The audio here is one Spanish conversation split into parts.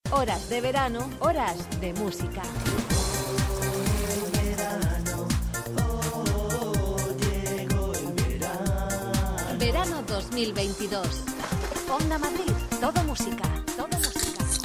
Horas de verano, horas de música. Verano 2022. Onda Madrid, todo música, todo música.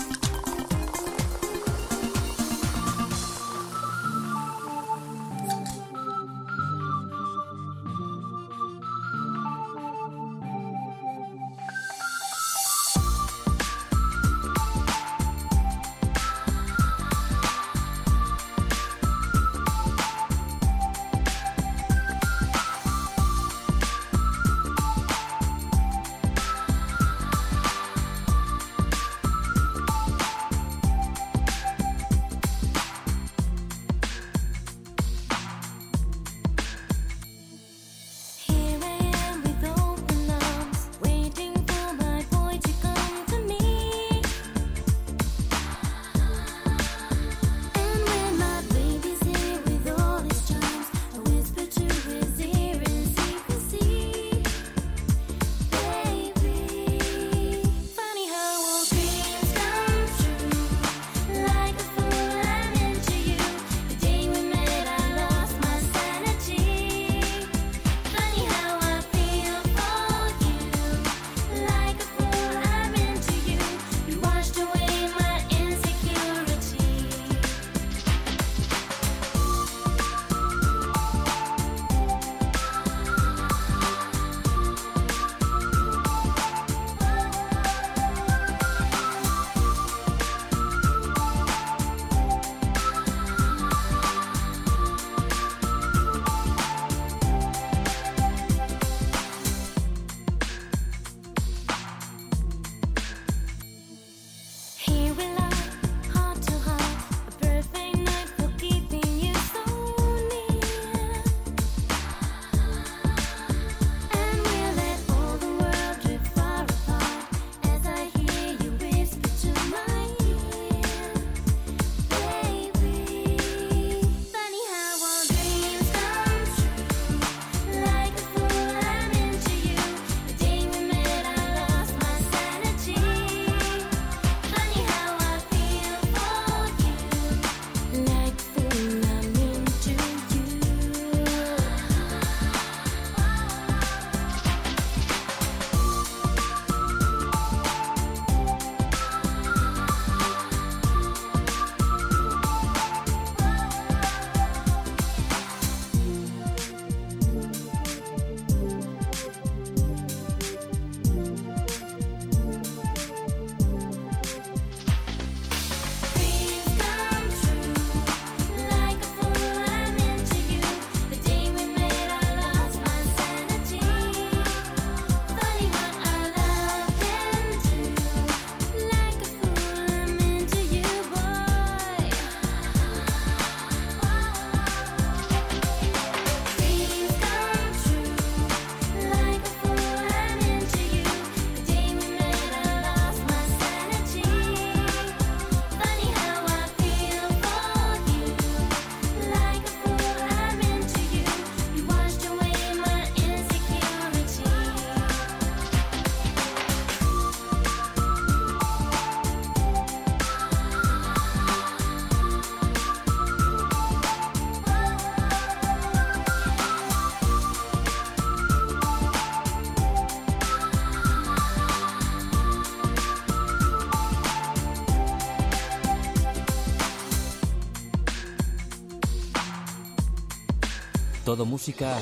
Todo música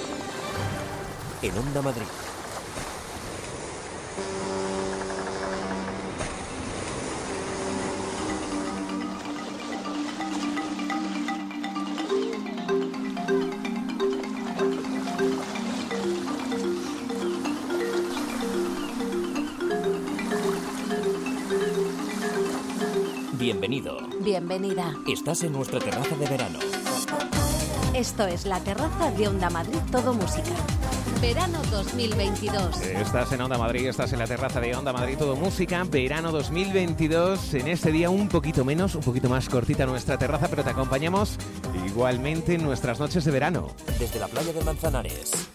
en Onda Madrid. Bienvenido. Bienvenida. Estás en nuestra terraza de verano. Esto es la terraza de Onda Madrid, todo música. Verano 2022. Estás en Onda Madrid, estás en la terraza de Onda Madrid, todo música. Verano 2022. En este día un poquito menos, un poquito más cortita nuestra terraza, pero te acompañamos igualmente en nuestras noches de verano. Desde la playa de Manzanares,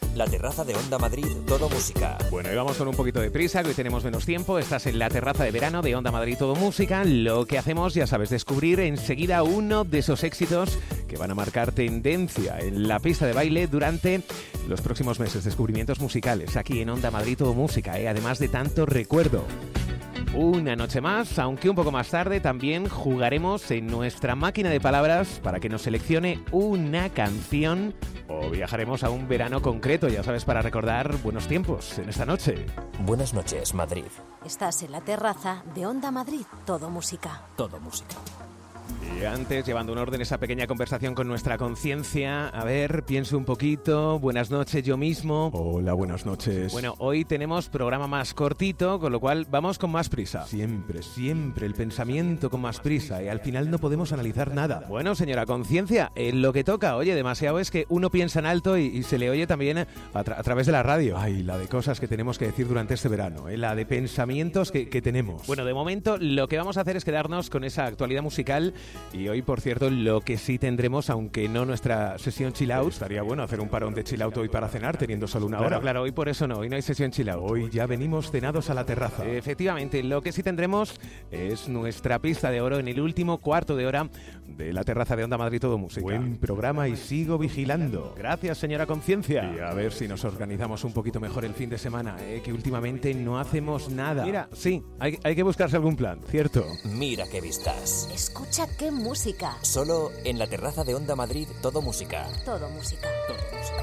La terraza de Onda Madrid, Todo Música. Bueno, y vamos con un poquito de prisa, que hoy tenemos menos tiempo. Estás en la terraza de verano de Onda Madrid, Todo Música. Lo que hacemos, ya sabes, descubrir enseguida uno de esos éxitos que van a marcar tendencia en la pista de baile durante los próximos meses. Descubrimientos musicales aquí en Onda Madrid, Todo Música, además de tanto recuerdo. Una noche más, aunque un poco más tarde, también jugaremos en nuestra máquina de palabras para que nos seleccione una canción o viajaremos a un verano concreto, ya sabes, para recordar buenos tiempos en esta noche. Buenas noches, Madrid. Estás en la terraza de Onda Madrid, Todo Música. Todo Música. Y antes, llevando un orden, esa pequeña conversación con nuestra conciencia. A ver, pienso un poquito. Buenas noches, yo mismo. Hola, buenas noches. Bueno, hoy tenemos programa más cortito, con lo cual vamos con más prisa. Siempre el pensamiento con más prisa y al final no podemos analizar nada. Bueno, señora conciencia, lo que toca, oye, demasiado es que uno piensa en alto y se le oye también a través de la radio. Ay, la de cosas que tenemos que decir durante este verano, la de pensamientos que tenemos. Bueno, de momento lo que vamos a hacer es quedarnos con esa actualidad musical. Y hoy, por cierto, lo que sí tendremos, aunque no nuestra sesión chill out. Estaría bueno hacer un parón de chill out hoy para cenar, teniendo solo una hora. Claro, hoy por eso no, hoy no hay sesión chill out. Hoy ya venimos cenados a la terraza. Efectivamente, lo que sí tendremos es nuestra pista de oro en el último cuarto de hora de la terraza de Onda Madrid, Todo Música. Buen programa y sigo vigilando. Gracias, señora conciencia. Y a ver si nos organizamos un poquito mejor el fin de semana, que últimamente no hacemos nada. Mira, sí, hay que buscarse algún plan, ¿cierto? Mira qué vistas. Escucha qué música. Solo en la terraza de Onda Madrid, Todo Música. Todo Música. Todo Música.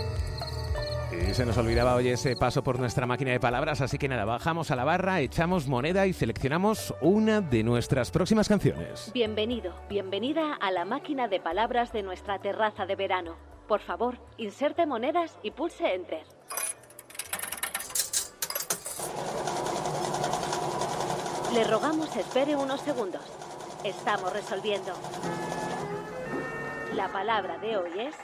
Y se nos olvidaba hoy ese paso por nuestra máquina de palabras, así que nada, bajamos a la barra, echamos moneda y seleccionamos una de nuestras próximas canciones. Bienvenido, bienvenida a la máquina de palabras de nuestra terraza de verano. Por favor, inserte monedas y pulse Enter. Le rogamos espere unos segundos. Estamos resolviendo. La palabra de hoy es...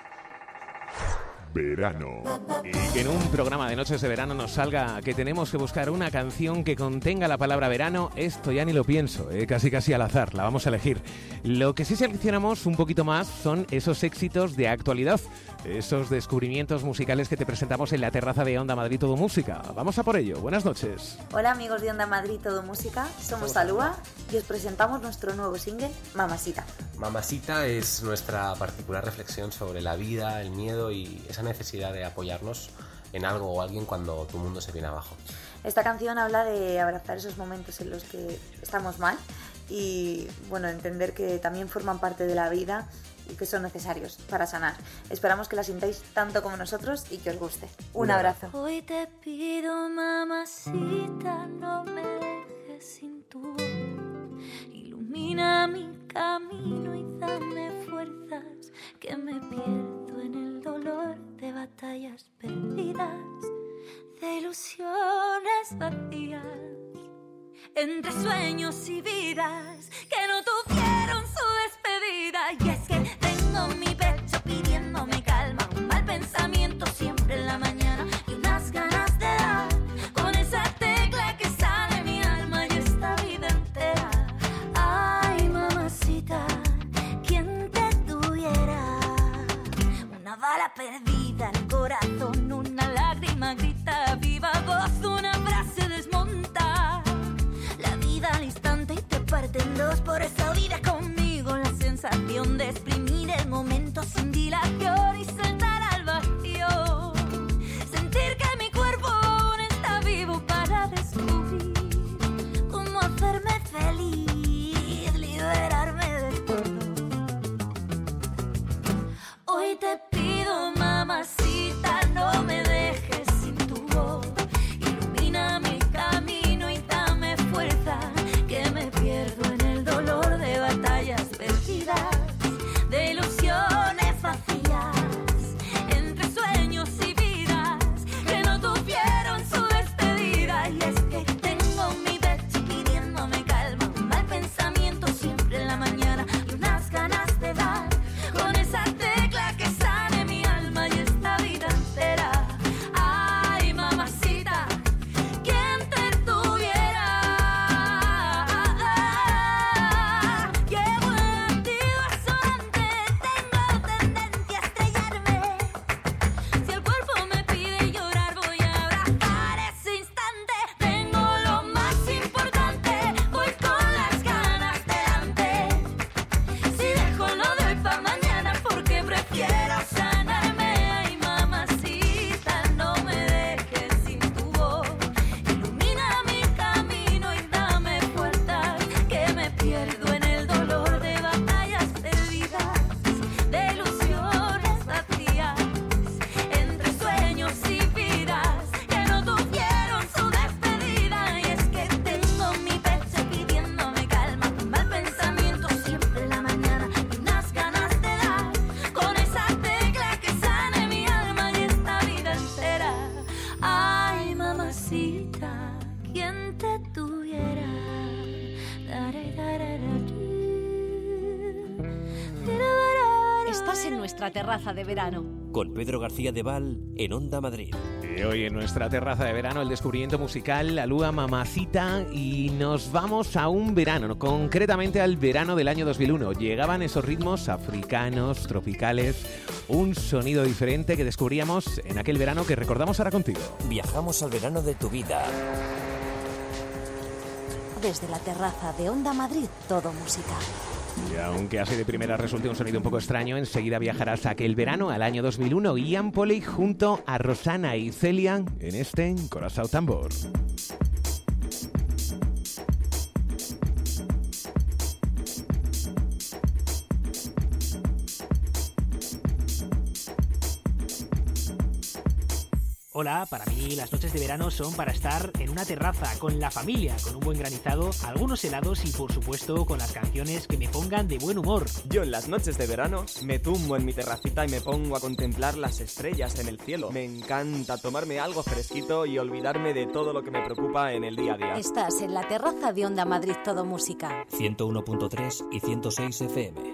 verano. Y que en un programa de noches de verano nos salga que tenemos que buscar una canción que contenga la palabra verano, esto ya ni lo pienso, casi al azar, la vamos a elegir. Lo que sí seleccionamos un poquito más son esos éxitos de actualidad, esos descubrimientos musicales que te presentamos en la terraza de Onda Madrid, Todo Música. Vamos a por ello, buenas noches. Hola amigos de Onda Madrid, Todo Música, somos Alúa y os presentamos nuestro nuevo single, Mamasita. Mamasita es nuestra particular reflexión sobre la vida, el miedo y esa necesidad de apoyarnos en algo o alguien cuando tu mundo se viene abajo. Esta canción habla de abrazar esos momentos en los que estamos mal y bueno, entender que también forman parte de la vida y que son necesarios para sanar. Esperamos que la sintáis tanto como nosotros y que os guste. Un abrazo. Hoy te pido, mamacita, no me dejes sin tu voz. Ilumina mi camino y dame fuerzas, que me pierdo en el dolor de batallas perdidas, de ilusiones vacías, entre sueños y vidas que no tuvieron su despedida. Y es que tengo mi pecho pidiéndome calma, un mal pensamiento siempre en la mañana y unas ganas de dar con esa tecla que sale mi alma y esta vida entera. Ay, mamacita, quien te tuviera, una bala perdida en el corazón, una lágrima grita viva voz, una frase desmonta la vida al instante y te parte en dos. Por esa vida nuestra terraza de verano. Con Pedro García de Val en Onda Madrid. Y hoy en nuestra terraza de verano el descubrimiento musical Alúa Mamacita y nos vamos a un verano, concretamente al verano del año 2001. Llegaban esos ritmos africanos, tropicales, un sonido diferente que descubríamos en aquel verano que recordamos ahora contigo. Viajamos al verano de tu vida. Desde la terraza de Onda Madrid, todo música. Y aunque así de primera resulte un sonido un poco extraño, enseguida viajarás a aquel verano, al año 2001, Ian Poley junto a Rosana y Celia en este Corazao Tambor. Hola, para mí las noches de verano son para estar en una terraza, con la familia, con un buen granizado, algunos helados y por supuesto con las canciones que me pongan de buen humor. Yo en las noches de verano me tumbo en mi terracita y me pongo a contemplar las estrellas en el cielo. Me encanta tomarme algo fresquito y olvidarme de todo lo que me preocupa en el día a día. Estás en la terraza de Onda Madrid, todo música. 101.3 y 106 FM.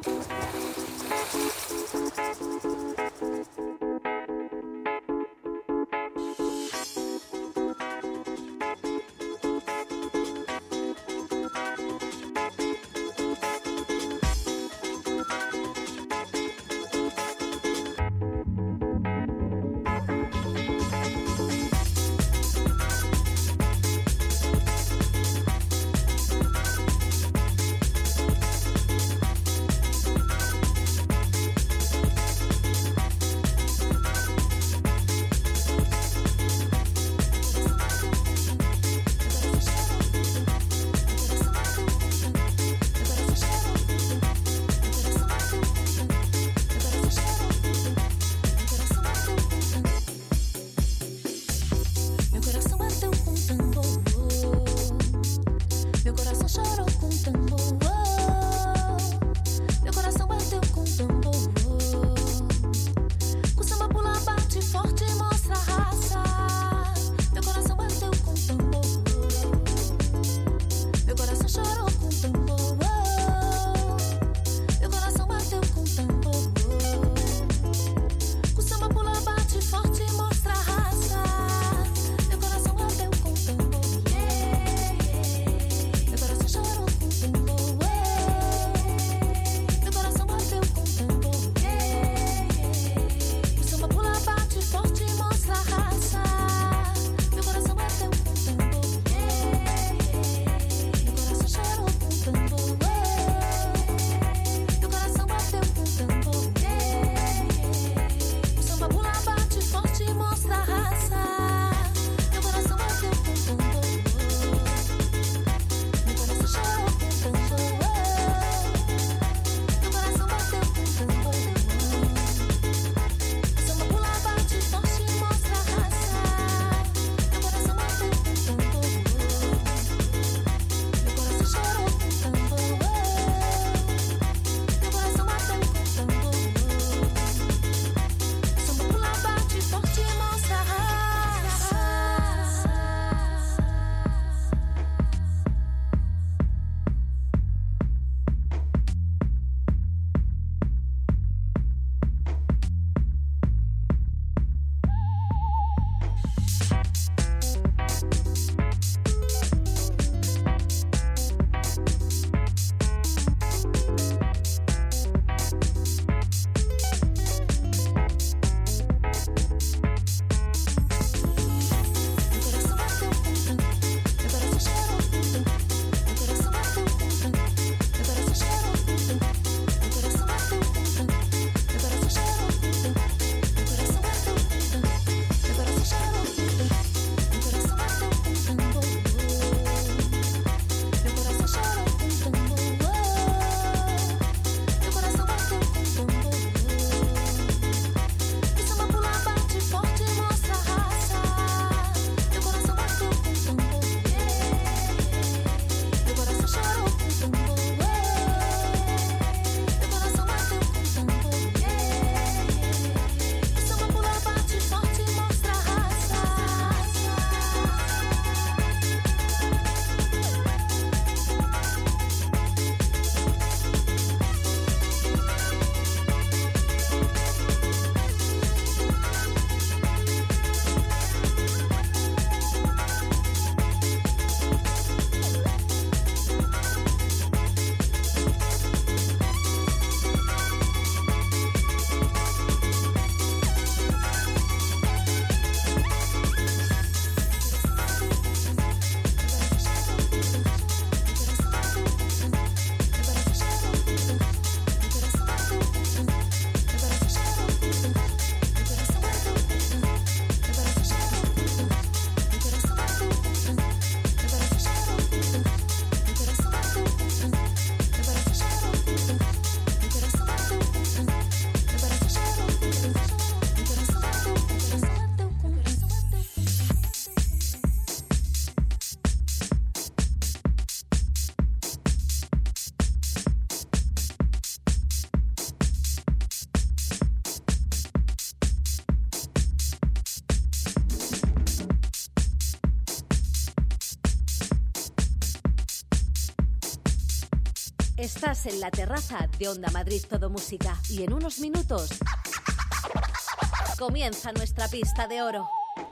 Estás en la terraza de Onda Madrid Todo Música y en unos minutos comienza nuestra pista de oro.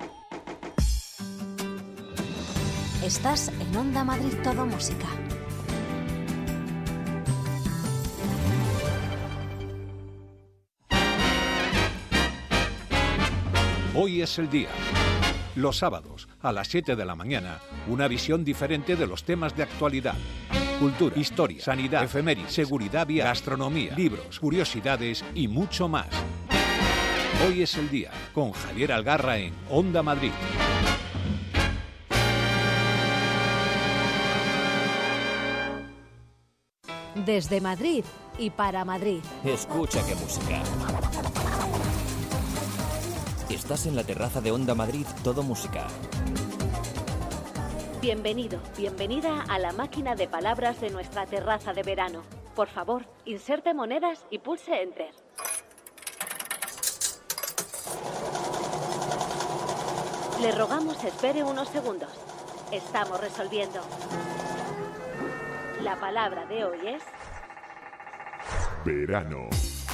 Estás en Onda Madrid Todo Música. Hoy es el día. Los sábados, a las 7 de la mañana, una visión diferente de los temas de actualidad. Cultura, historia, sanidad, efemérides, seguridad vial, gastronomía, libros, curiosidades y mucho más. Hoy es el día, con Javier Algarra en Onda Madrid. Desde Madrid y para Madrid. Escucha qué música. Estás en la terraza de Onda Madrid Todo Música. Bienvenido, bienvenida a la máquina de palabras de nuestra terraza de verano. Por favor, inserte monedas y pulse Enter. Le rogamos espere unos segundos. Estamos resolviendo. La palabra de hoy es... verano.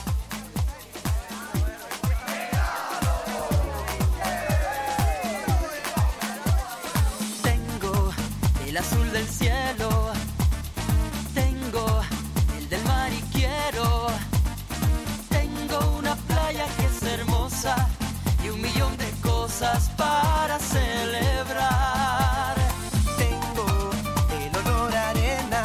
Tengo el azul del cielo, tengo el del mar y quiero. Tengo una playa que es hermosa y 1.000.000 de cosas para celebrar. Tengo el olor a arena,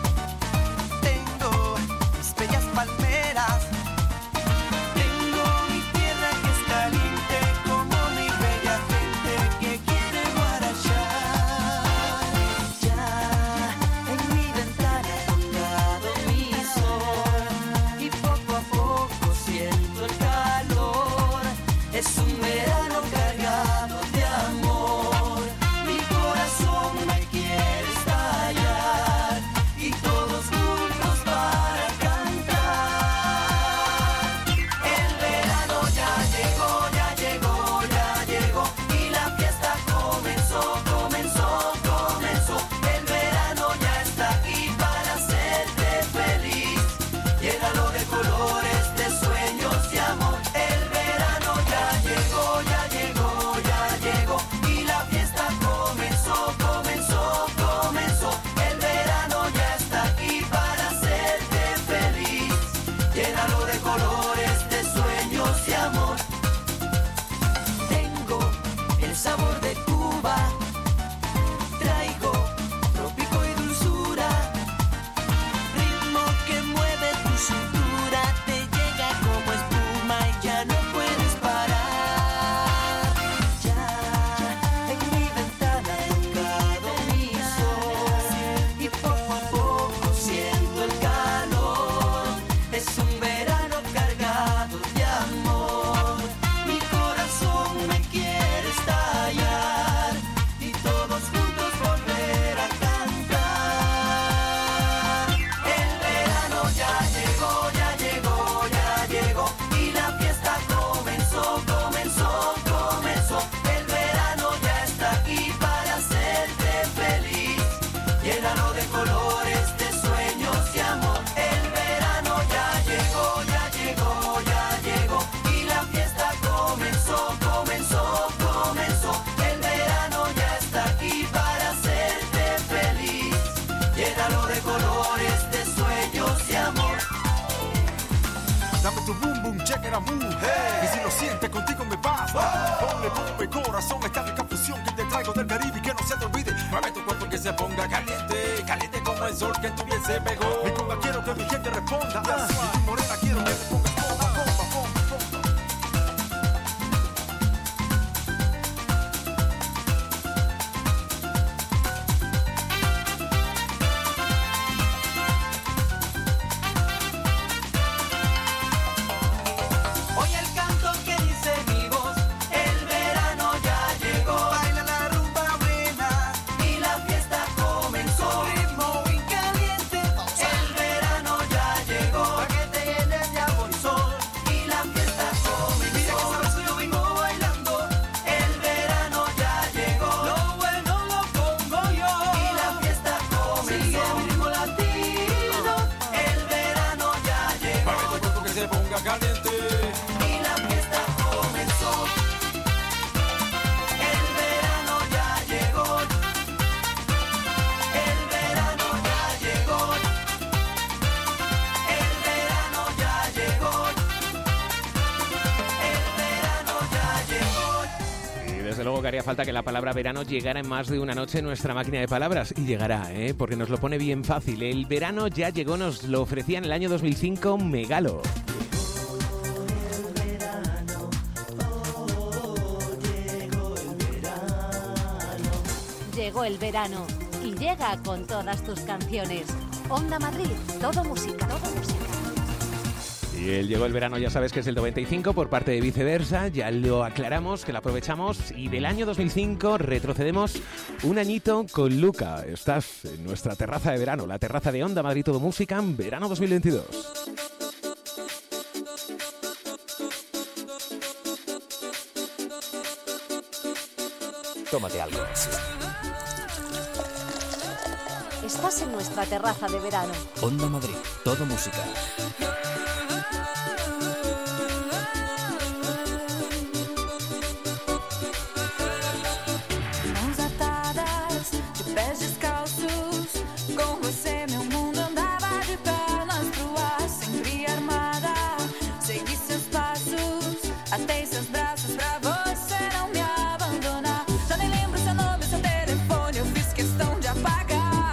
tengo mis bellas palmeras, tengo mi tierra que es caliente como mi bella gente que quiere guarachar. Ya en mi ventana ha tocado mi sol y poco a poco siento el calor. Es un verano cargado de amor. Mi corazón me quiere estallar y todos juntos para cantar. El verano ya llegó, ya llegó, ya llegó y la fiesta comenzó, comenzó, comenzó. El verano ya está aquí para hacerte feliz. Llénalo de colores, de sueños y amor. El verano ya llegó, ya llegó, ya llegó y la fiesta comenzó, comenzó, comenzó. El verano ya está aquí para hacerte feliz. Llénalo de colores, de sueños y amor. Tengo el sabor de Cuba, traigo trópico y dulzura, ritmo que mueve tu cintura, te llega como espuma y ya no puedes parar. Ya en mi ventana ha tocado mi sol y poco a poco siento el calor. Es un verano cargado de amor. Mi corazón me quiere estallar y todos juntos volver a cantar. El verano ya llegó, ya llegó, ya llegó y la fiesta comenzó, comenzó, comenzó. El verano ya está aquí para hacerte feliz. Llénalo de colores, de sueños y amor. El verano ya llegó, ya llegó, ya llegó y la fiesta comenzó, comenzó, comenzó. El verano ya está aquí para hacerte feliz. Llénalo de colores, de sueños y amor. Dame tu boom boom, check it out, move. Y si lo sientes, contigo me vas. Ponle bomba y corazón, esta rica fusión que te traigo del Caribe y que no se te olvide. Mueve tu cuerpo y que se ponga caliente, caliente como el sol que en tu piel se pegó. Mi comba quiero que mi gente responda. Y tu morena quiero que te pongas bomba, bomba, bomba, bomba. Oye el canto que dice mi voz, el verano ya llegó. Baila la rumba buena y la fiesta comenzó. Ritmo bien caliente, el verano ya llegó. Pa' que te llenes de amor y sol. haría falta que la palabra verano llegara en más de una noche en nuestra máquina de palabras. Y llegará, porque nos lo pone bien fácil. El verano ya llegó, nos lo ofrecía en el año 2005 Megalo. Llegó el verano y llega con todas tus canciones. Onda Madrid, todo música, todo música. Y el llegó el verano, ya sabes que es el 95 por parte de Viceversa, ya lo aclaramos, que lo aprovechamos. Y del año 2005 retrocedemos un añito con Luca. Estás en nuestra terraza de verano, la terraza de Onda Madrid Todo Música, verano 2022. Tómate algo. Estás en nuestra terraza de verano. Onda Madrid, todo música. Mãos atadas, de pés descalços. Com você meu mundo andava de pernas pro ar. Sempre armada, segui seus passos. Atei seus braços pra você não me abandonar. Já nem lembro seu nome, seu telefone. Eu fiz questão de apagar.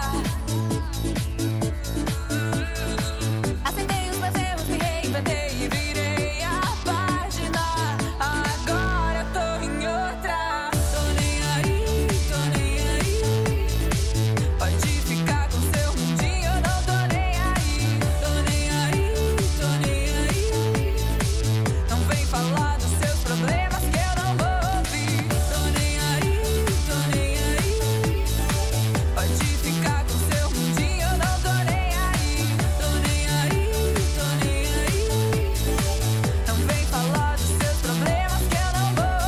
Acendei os meus erros, me reinventei e virei a página. Agora eu tô em outra. Tô nem aí, tô nem aí. Pode ficar com seu mundinho, eu não tô nem aí. Tô nem aí, tô nem aí. Não vem falar dos seus problemas que eu não vou ouvir. Tô nem aí, tô nem aí. Pode ficar com seu mundinho, eu não tô nem aí. Tô nem aí, tô nem aí. Não vem falar dos seus problemas que eu não vou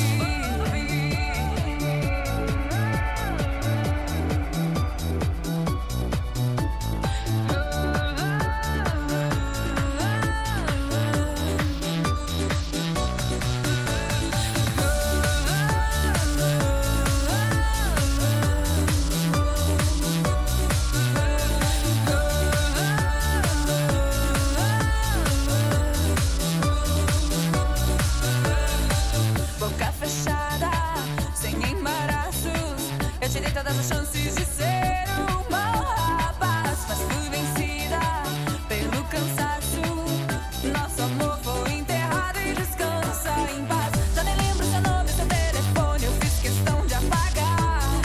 boca fechada, sem embaraços. Eu te dei todas as chances de ser um mau rapaz, mas fui vencida pelo cansaço. Nosso amor foi enterrado e descansa em paz. Já nem lembro seu nome, seu telefone. Eu fiz questão de apagar.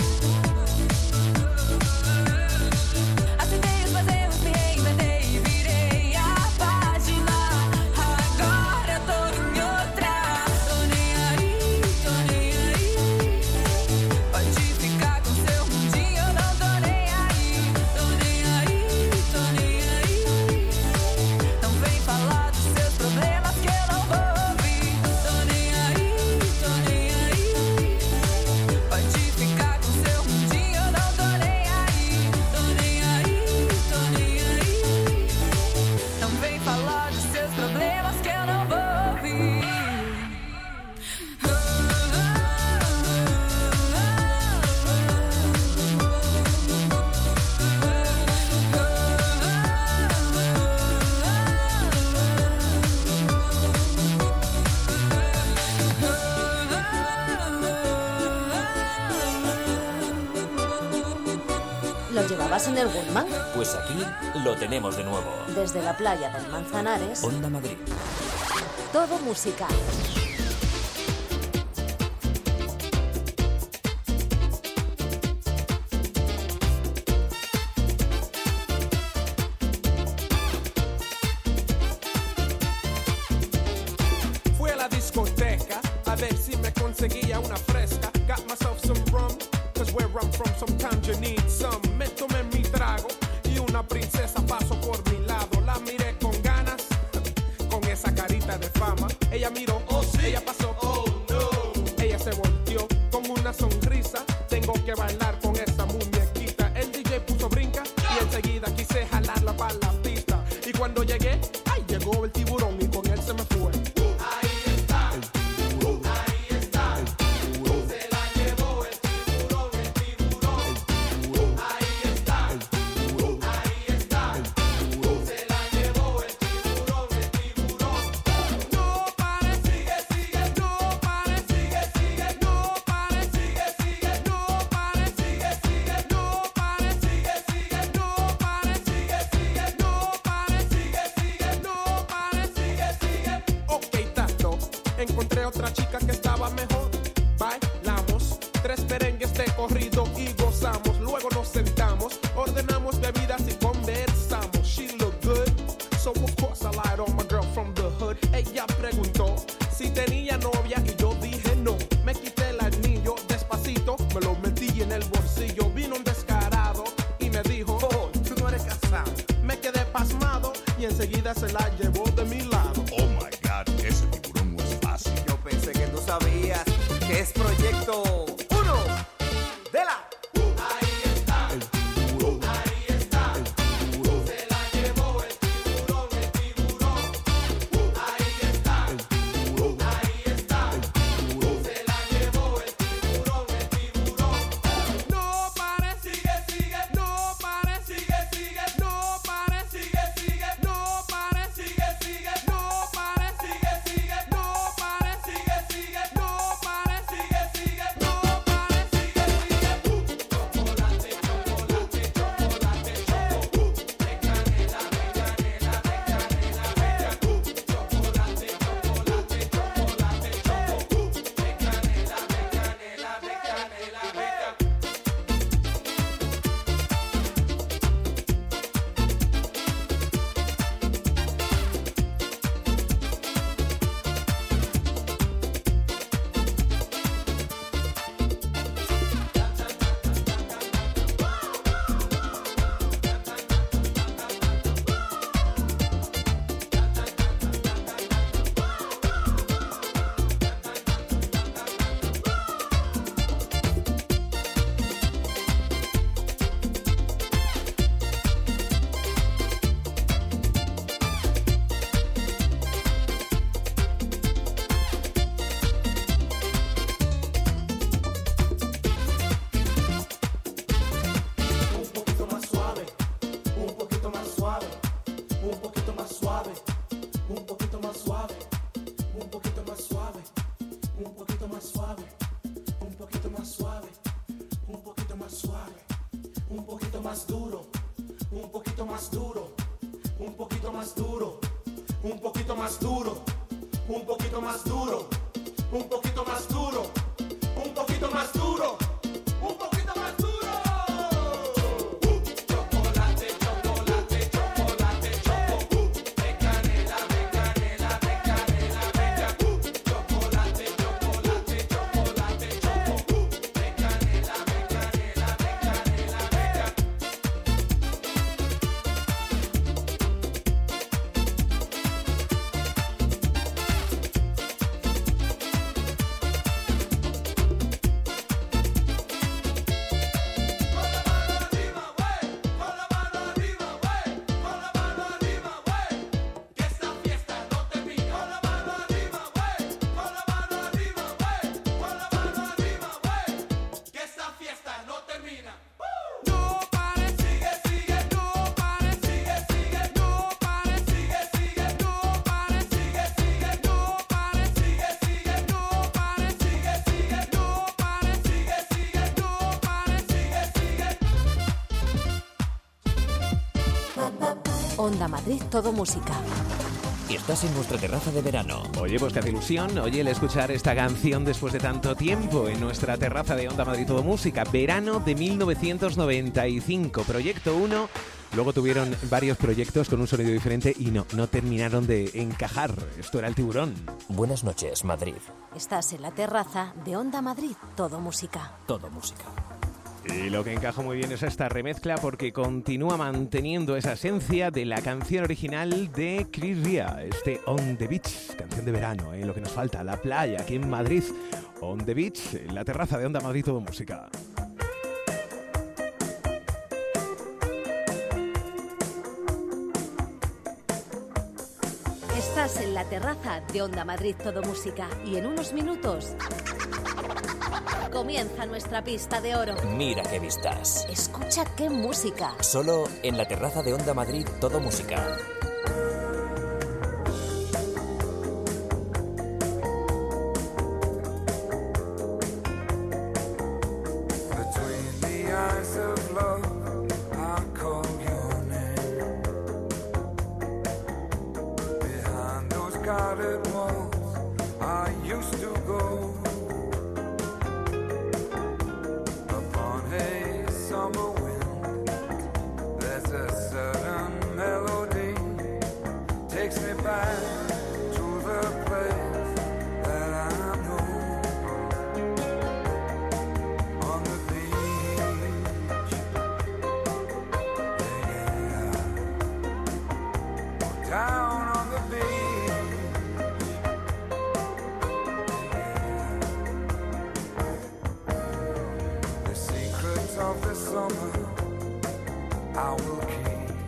Acendei os meus erros, me reinventei e virei a página. Agora eu tô em outra. Tô nem aí, tô nem aí. Pode ficar com seu mundinho, eu não tô nem aí. Tô nem aí, tô nem aí. Não vem falar dos seus problemas que eu não vou ouvir. Tô nem aí, tô nem aí. Pode ficar com seu mundinho, eu não tô nem aí. Tô nem aí, tô nem aí. Não vem falar dos seus problemas que eu não vou ouvir. ¿Lo llevabas en el Walkman? Pues aquí lo tenemos de nuevo. Desde la playa del Manzanares, Onda Madrid. todo música. Fui a la discoteca a ver si me conseguía una fresca. Got myself some rum, cause where I'm from sometimes you need some. Me tomé mi trago y una princesa pasó por mi lado. La miré con ganas, con esa carita de fama. Ella miró, oh sí, ella pasó, oh no. Ella se volteó con una sonrisa. Tengo que bailar con esta muñequita. El DJ puso brinca y enseguida quise jalarla para la pista. Y cuando llegué, ay, llegó el tiburón y con él se me fue. Ahí está, ahí está. Se la llevó el tiburón, el tiburón. Ahí está, ahí está. Se la llevó el tiburón, el tiburón. No pare, sigue, sigue, no pare, sigue, sigue, no pare, encontré otra chica que estaba mejor. Bailamos 3 merengues de corrido y gozamos. Luego nos sentamos, ordenamos bebidas y conversamos. She looked good, so of course I lied on my girl from the hood. Ella preguntó si tenía novia y yo dije no. Me quité el anillo despacito, me lo metí en el bolsillo. Vino un descarado y me dijo, oh, tú no eres casado. Me quedé pasmado y enseguida se la llevó de mi lado. Oh my God, ese tiburón no es fácil. Yo pensé que tú sabías que es Proyecto 1 de la... Ahí está, El tiburón. ahí está. El tiburón. Se la llevó el tiburón, el tiburón. Ahí está, El tiburón. ahí está. El tiburón. Se la llevó el tiburón, el tiburón. No pare, sigue, sigue. No pare, sigue, sigue. No pare, sigue, sigue. No pare, sigue, sigue. No pare, sigue, sigue. No pare, sigue, sigue. No pare, sigue, sigue. No pare, sigue, sigue. Chocolate, chocolate, chocolate, choco. De canela, de canela, de canela, bella. Chocolate, chocolate, chocolate, choco. De canela, de canela, de canela, bella. Un poquito más suave, un poquito más suave, un poquito más suave, un poquito más suave, un poquito más suave, un poquito más suave, un poquito más suave, un poquito más suave, un poquito más duro, un poquito más duro, un poquito más duro, un poquito más duro, un poquito más duro, un poquito más duro, un poquito más duro, un poquito más duro. Chocolate, chocolate, chocolate, choco. De canela, de canela, de canela, bella. Chocolate, chocolate, chocolate, choco. De canela, de canela, de canela, bella. Onda Madrid, todo música. Estás en nuestra terraza de verano. Oye, pues te hace ilusión, oye, el escuchar esta canción después de tanto tiempo en nuestra terraza de Onda Madrid Todo Música. Verano de 1995, Proyecto 1. Luego tuvieron varios proyectos con un sonido diferente y no terminaron de encajar. Esto era el tiburón. Buenas noches, Madrid. Estás en la terraza de Onda Madrid, todo música. Todo música. Y lo que encaja muy bien es esta remezcla porque continúa manteniendo esa esencia de la canción original de Chris Ria, este On the Beach, canción de verano, lo que nos falta, la playa aquí en Madrid. On the Beach, en la terraza de Onda Madrid Todo Música. Estás en la terraza de Onda Madrid Todo Música y en unos minutos comienza nuestra pista de oro. Mira qué vistas. Escucha qué música. Solo en la terraza de Onda Madrid Todo Música. Between the eyes of love, I call your name. Behind those guarded walls, I summer I will keep.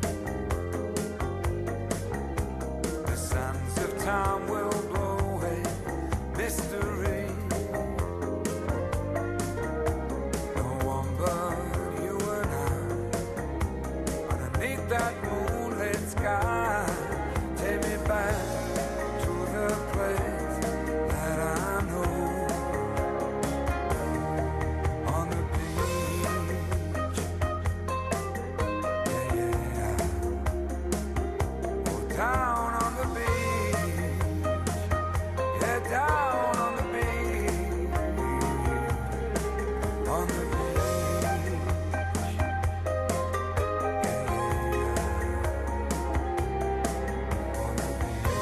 The sands of time will blow away mystery. No one but you and I underneath that moonlit sky. Take me back to the place that I know. On the beach, yeah, yeah. Oh, down on the beach, yeah, down on the beach, on the beach, yeah, yeah. On the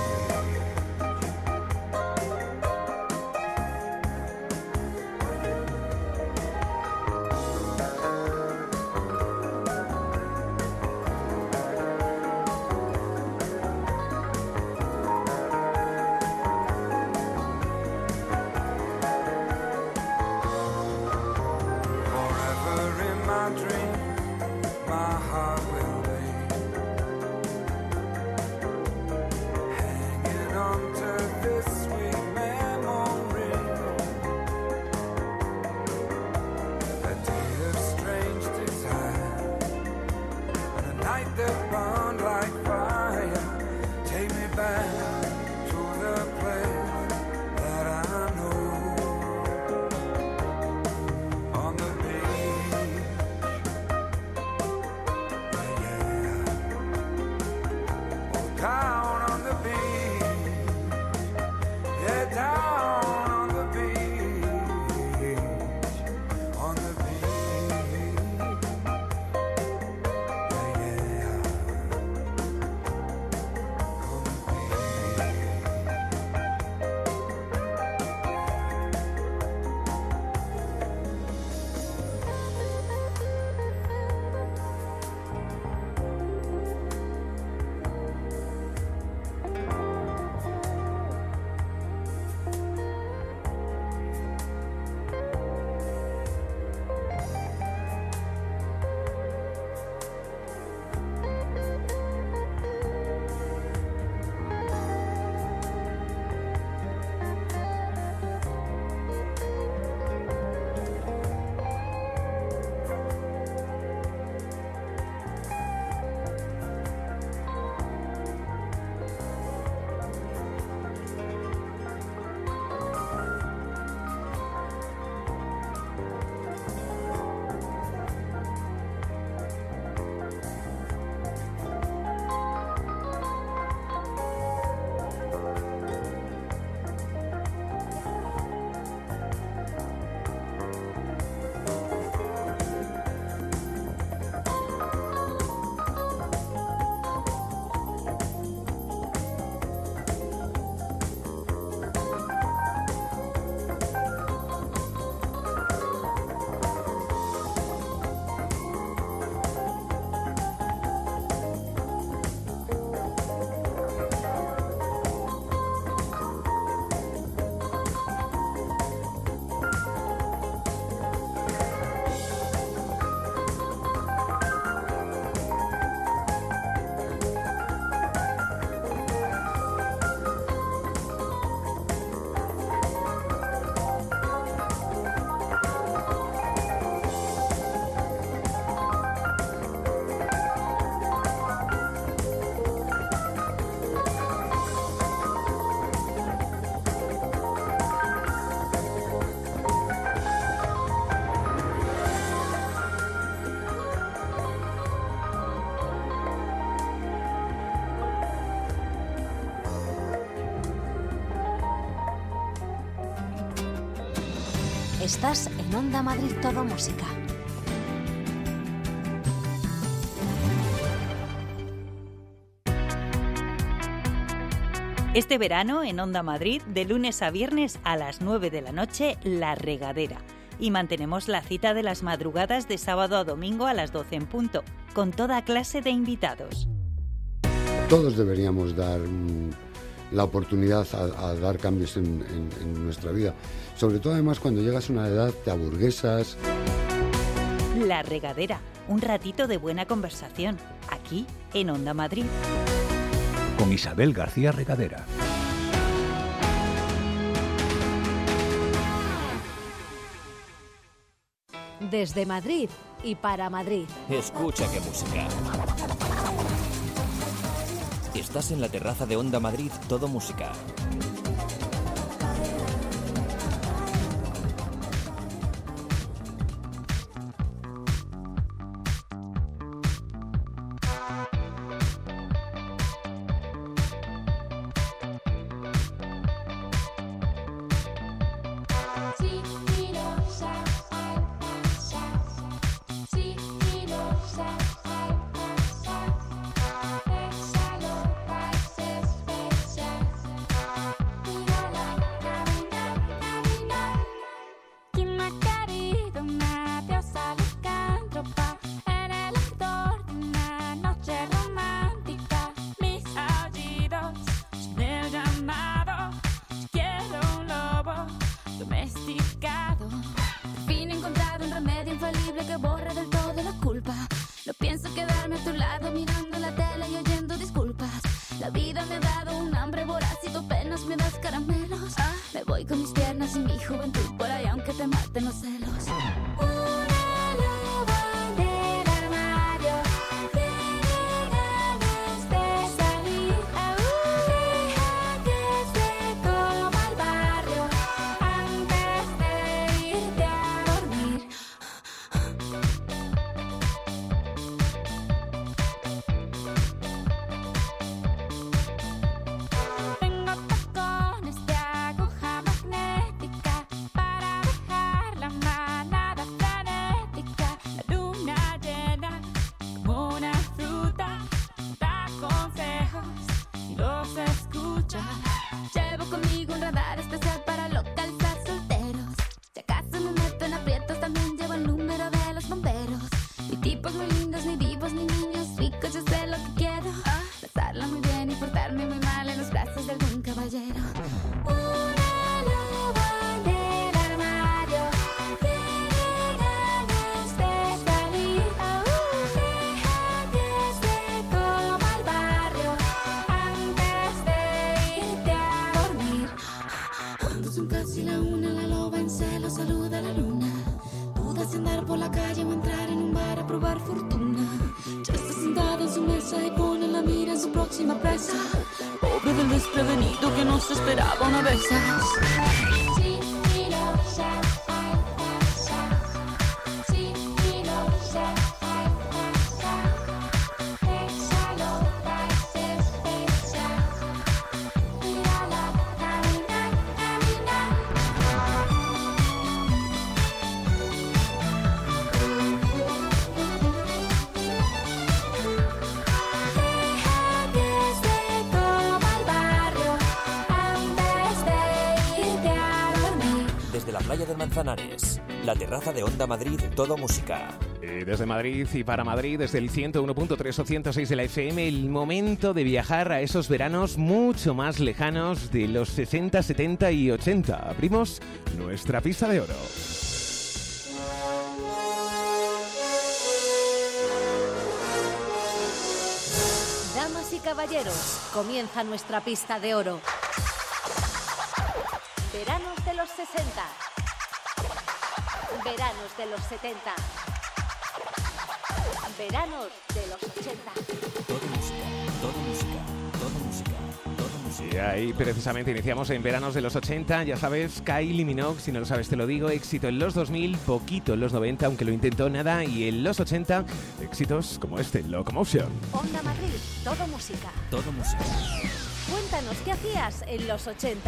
forever in my dream, my heart will be hanging on to this sweet memory. A day of strange desire, and a night that burned like fire. Take me back to the place that I know. On the beach, yeah, yeah. Oh, down on the beach, yeah, down on the beach, on the beach, yeah, yeah. On the beach. Estás en Onda Madrid Todo Música. Este verano en Onda Madrid, de lunes a viernes a las 9 de la noche, La Regadera. Y mantenemos la cita de las madrugadas de sábado a domingo a las 12 en punto, con toda clase de invitados. Todos deberíamos dar la oportunidad a dar cambios en nuestra vida. Sobre todo, además, cuando llegas a una edad te aburguesas. La Regadera, un ratito de buena conversación, aquí en Onda Madrid. Con Isabel García Regadera. Desde Madrid y para Madrid. Escucha qué música. Estás en la terraza de Onda Madrid, todo música. Manzanares, la terraza de Onda Madrid, todo música. Desde Madrid y para Madrid, desde el 101.3 o 106 de la FM, el momento de viajar a esos veranos mucho más lejanos de los 60, 70 y 80. Abrimos nuestra pista de oro. Damas y caballeros, comienza nuestra pista de oro. Veranos de los 60. Veranos de los 70. Veranos de los 80. Todo música, todo música, todo música, todo música. Y ahí precisamente iniciamos en veranos de los 80, ya sabes, Kylie Minogue, si no lo sabes te lo digo, éxito en los 2000, poquito en los 90, aunque lo intentó nada, y en los 80, éxitos como este, Locomotion. Onda Madrid, todo música. Todo música. Cuéntanos, ¿qué hacías en los 80?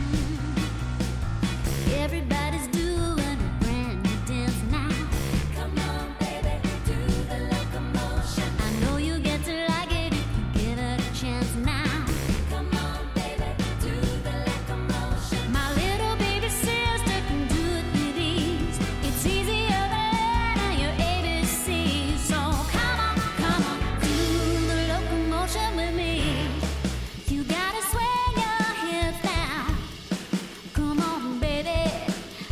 Everybody's doing a brand new dance now. Come on, baby, do the locomotion. I know you get to like it if you give it a chance now. Come on, baby, do the locomotion. My little baby sister can do it with ease. It's easier than your ABC. So come on, do the locomotion with me. You gotta swing your hips now. Come on, baby.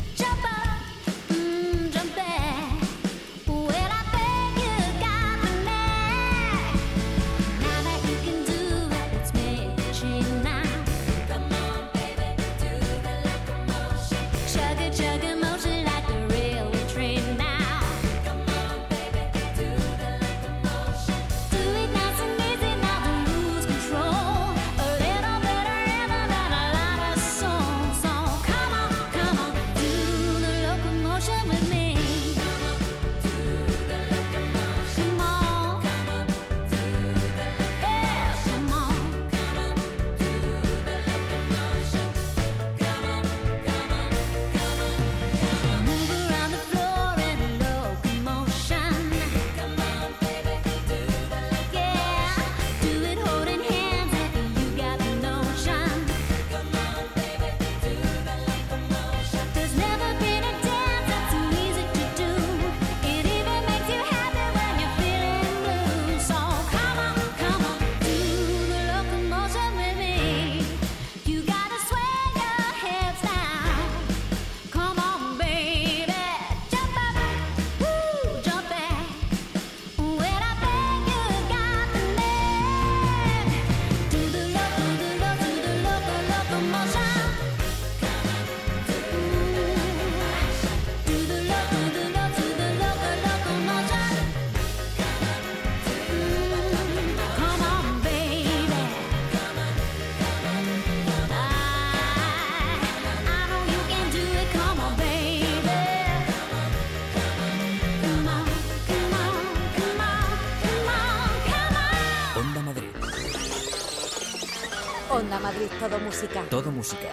Onda Madrid, todo música. Todo música.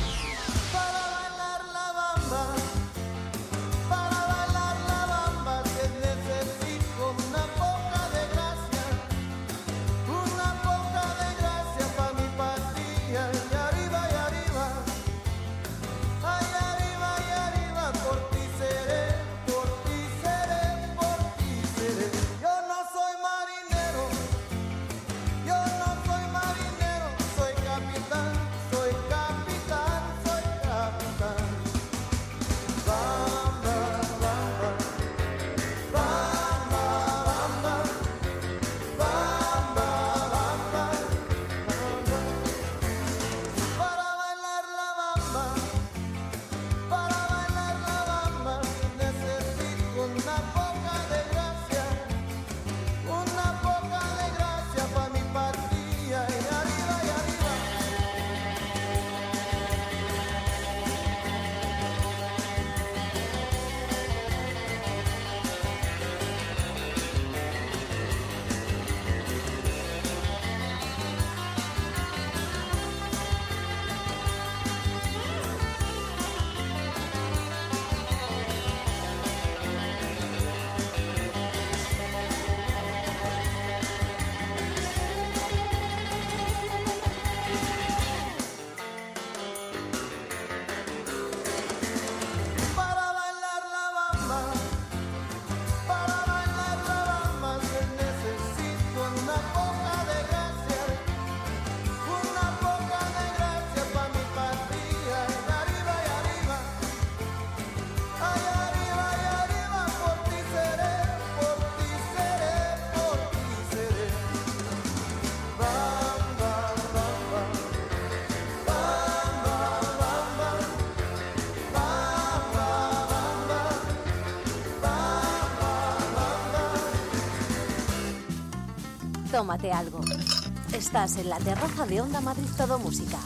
Tómate algo. Estás en la terraza de Onda Madrid Todo Música.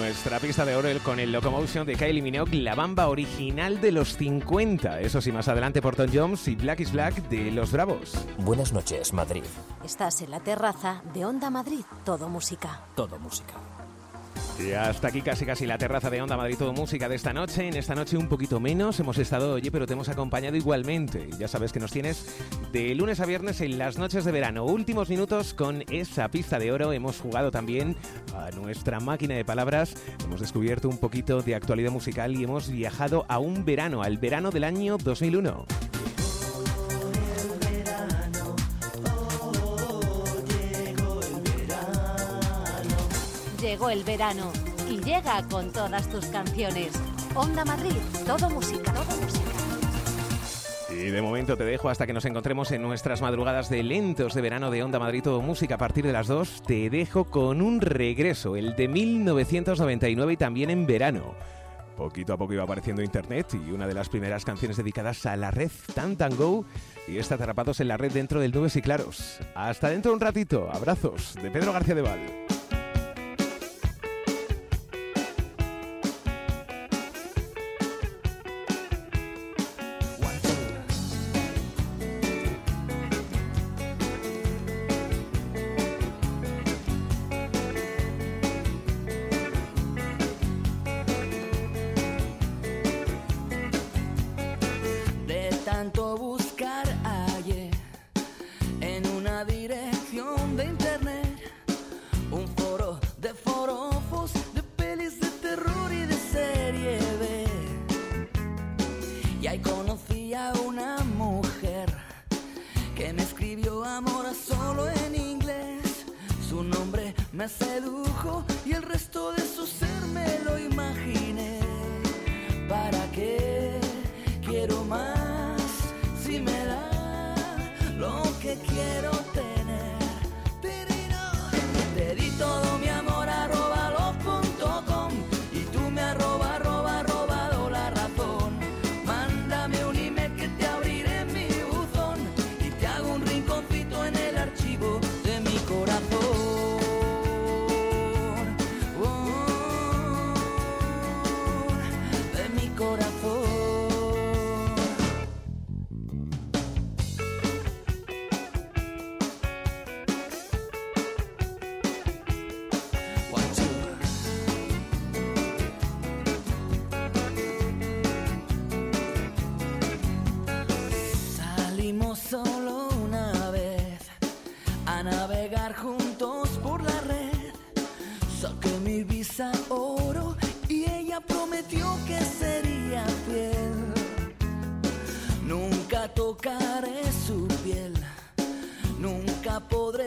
nuestra pista de oro con el Locomotion de Kylie Minogue, la bamba original de los 50. Eso sí, más adelante por Tom Jones y Black is Black de Los Bravos. Buenas noches, Madrid. Estás en la terraza de Onda Madrid, todo música. Todo música. Y hasta aquí casi la terraza de Onda Madrid, todo música de esta noche. En esta noche un poquito menos hemos estado, pero te hemos acompañado igualmente. Ya sabes que nos tienes de lunes a viernes en las noches de verano. Últimos minutos con esa pista de oro. Hemos jugado también a nuestra máquina de palabras. Hemos descubierto un poquito de actualidad musical y hemos viajado a un verano, al verano del año 2001. Llegó el verano y llega con todas tus canciones. Onda Madrid, todo música, todo música. Y de momento te dejo hasta que nos encontremos en nuestras madrugadas de lentos de verano de Onda Madrid, todo música a partir de las 2. Te dejo con un regreso, el de 1999 y también en verano. Poquito a poco iba apareciendo internet y una de las primeras canciones dedicadas a la red Tantango y está Atrapados en la Red dentro del Nubes y Claros. Hasta dentro de un ratito. Abrazos de Pedro García de Val. Tanto buscar hallé en una dirección de internet un foro de forofos, de pelis de terror y de serie B. Y ahí conocí a una mujer que me escribió amor solo en inglés. Su nombre me sedujo y el resto de su ser me lo imaginé. ¿Para qué quiero más? Si me da lo que quiero tener, te di todo mi amor @love.com y tú me robado la razón. Mándame un email que te abriré en mi buzón y te hago un rinconcito en el archivo de mi corazón. De mi corazón. Solo una vez a navegar juntos por la red. Saqué mi visa oro y ella prometió que sería fiel. Nunca tocaré su piel, nunca podré